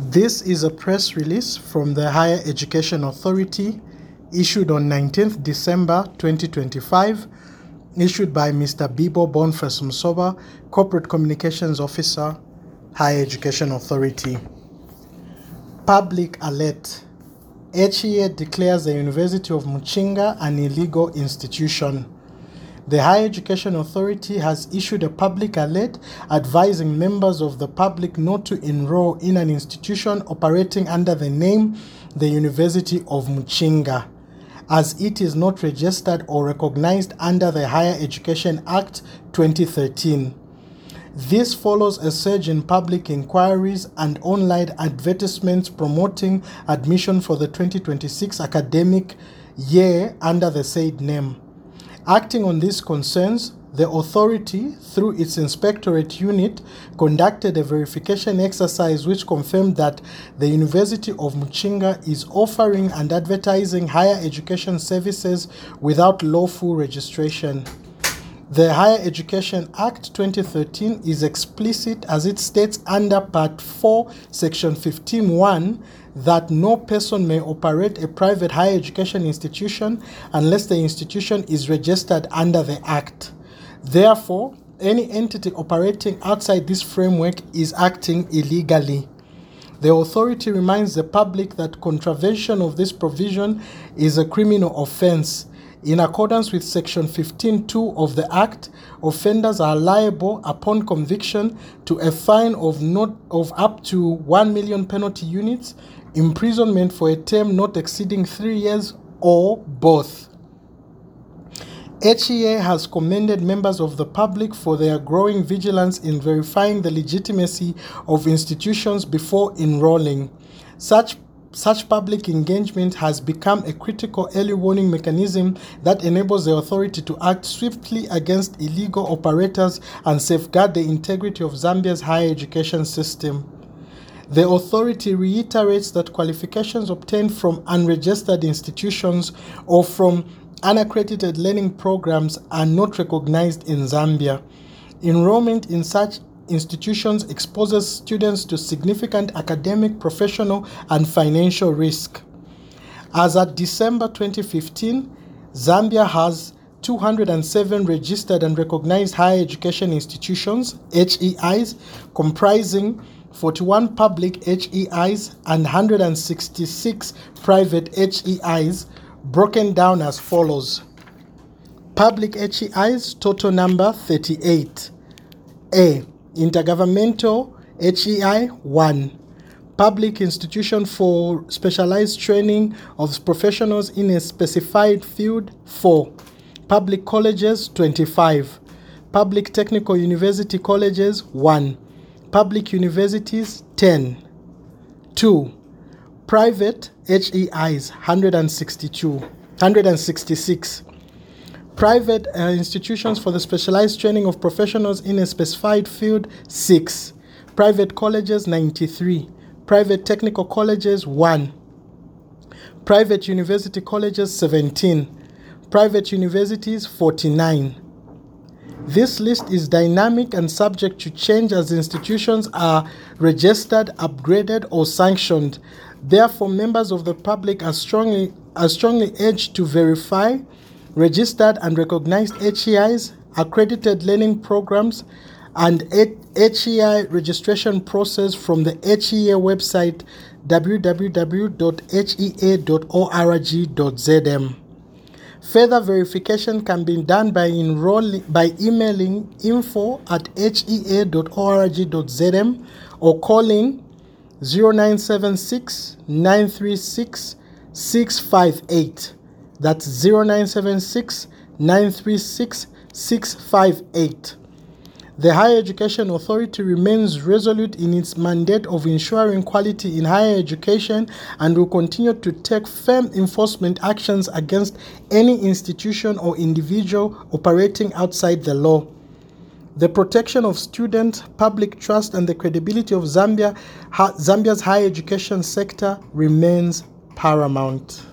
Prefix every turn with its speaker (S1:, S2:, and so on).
S1: This is a press release from the Higher Education Authority issued on 19th December 2025, issued by Mr. Bibo Boniface Musoba, Corporate Communications Officer, Higher Education Authority. Public alert. HEA declares the University of Muchinga an illegal institution. The Higher Education Authority has issued a public alert advising members of the public not to enroll in an institution operating under the name the University of Muchinga, as it is not registered or recognized under the Higher Education Act 2013. This follows a surge in public inquiries and online advertisements promoting admission for the 2026 academic year under the said name. Acting on these concerns, the authority, through its inspectorate unit, conducted a verification exercise which confirmed that the University of Muchinga is offering and advertising higher education services without lawful registration. The Higher Education Act 2013 is explicit as it states under Part 4, Section 15(1) that no person may operate a private higher education institution unless the institution is registered under the Act. Therefore, any entity operating outside this framework is acting illegally. The authority reminds the public that contravention of this provision is a criminal offense. In accordance with Section 15(2) of the Act, offenders are liable upon conviction to a fine of up to 1 million penalty units, imprisonment for a term not exceeding 3 years, or both. HEA has commended members of the public for their growing vigilance in verifying the legitimacy of institutions before enrolling. Such public engagement has become a critical early warning mechanism that enables the authority to act swiftly against illegal operators and safeguard the integrity of Zambia's higher education system. The authority reiterates that qualifications obtained from unregistered institutions or from unaccredited learning programs are not recognized in Zambia. Enrollment in such institutions exposes students to significant academic, professional, and financial risk. As at December 2015, Zambia has 207 registered and recognized higher education institutions, HEIs, comprising 41 public HEIs and 166 private HEIs, broken down as follows. Public HEIs, total number 38. A. Intergovernmental HEI 1. Public Institution for Specialized Training of Professionals in a Specified Field 4. Public Colleges 25. Public Technical University Colleges 1. Public Universities 10. 2. Private HEIs 166. Private institutions for the specialized training of professionals in a specified field 6. Private colleges 93. Private technical colleges 1. Private university colleges 17. Private universities 49. This list is dynamic and subject to change as institutions are registered, upgraded, or sanctioned. Therefore, members of the public are strongly urged to verify registered and recognized HEIs, accredited learning programs, and HEI registration process from the HEA website www.hea.org.zm. Further verification can be done by emailing info@hea.org.zm or calling 0976 936 658. That's 0976 936 658. The Higher Education Authority remains resolute in its mandate of ensuring quality in higher education and will continue to take firm enforcement actions against any institution or individual operating outside the law. The protection of student, public trust, and the credibility of Zambia's higher education sector remains paramount.